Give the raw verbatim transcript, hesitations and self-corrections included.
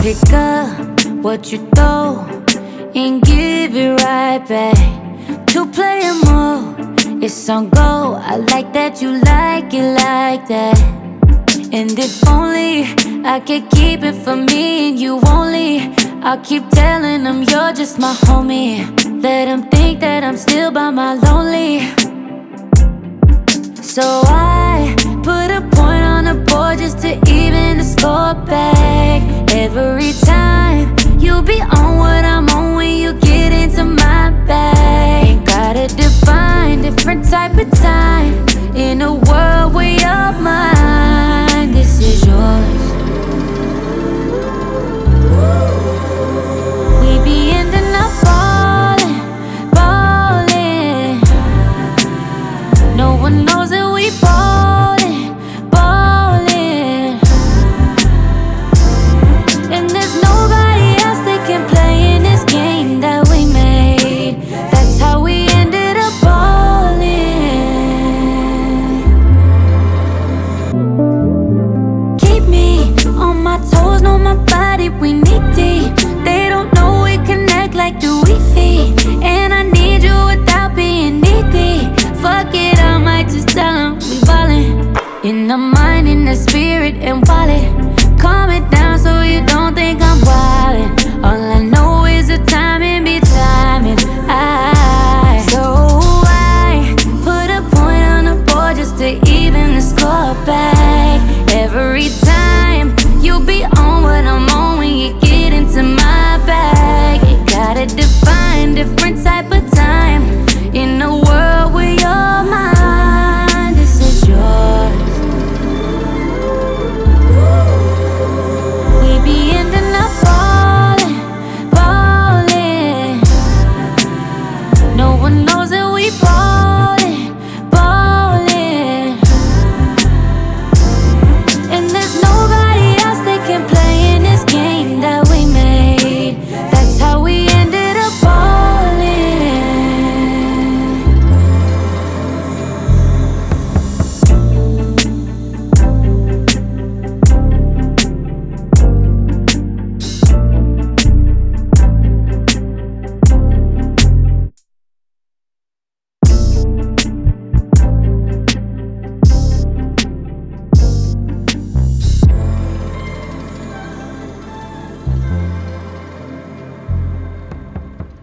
Pick up what you throw and give it right back. Two player mode, it's on go. I like that you like it like that. And if only I could keep it for me and you only, I'll keep telling them you're just my homie. Let them think that I'm still by my lonely. So I put a point on the board just to even the score back. Every time you be on what I'm on when you get